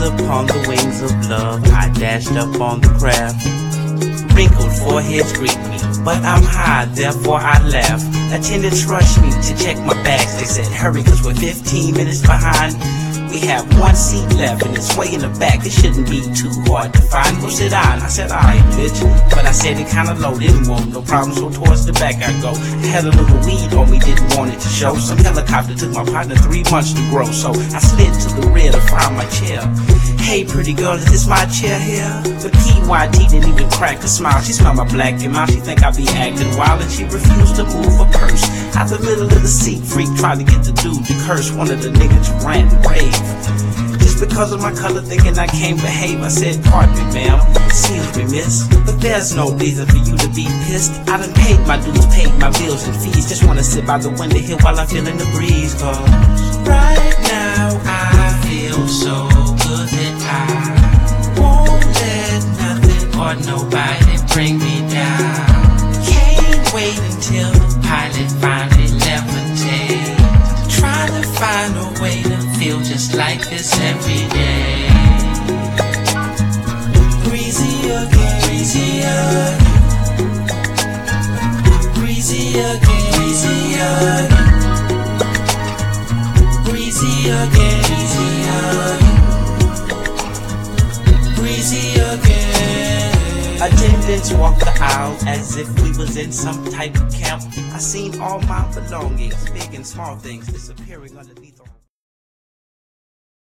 upon the wings of love, I dashed up on the craft. Wrinkled foreheads greet me, but I'm high, therefore I laugh. Attendants rush me to check my bags. They said, hurry, cause we're 15 minutes behind. We have one seat left and it's way in the back. It shouldn't be too hard to find. Go sit down. I said, alright, bitch. But I said it kinda low, didn't want no problem, so towards the back I go. Had a little weed on me, didn't want it to show. Some helicopter took my partner 3 months to grow, so I slid to the rear to find my chair. Hey, pretty girl, is this my chair here? But PYT didn't even crack a smile. She smelled my black and mouth. She think I be acting wild, and she refused to move a purse. Out the middle of the seat, freak tried to get the dude to curse. One of the niggas ran and raved. Just because of my color, thinking I can't behave. I said, pardon me, ma'am, excuse me, miss, but there's no reason for you to be pissed. I done paid my dues, paid my bills and fees. Just wanna sit by the window here while I'm feeling the breeze. Cause right now I feel so good that I won't let nothing or nobody bring me down. Can't wait until the pilot finally levitates. Trying to find a way to feel just like this every day. Breezy again, breezy again, breezy again, breezy again, breezy again, breezy again. Attendants walk the aisle as if we was in some type of camp. I seen all my belongings, big and small things, disappearing underneath.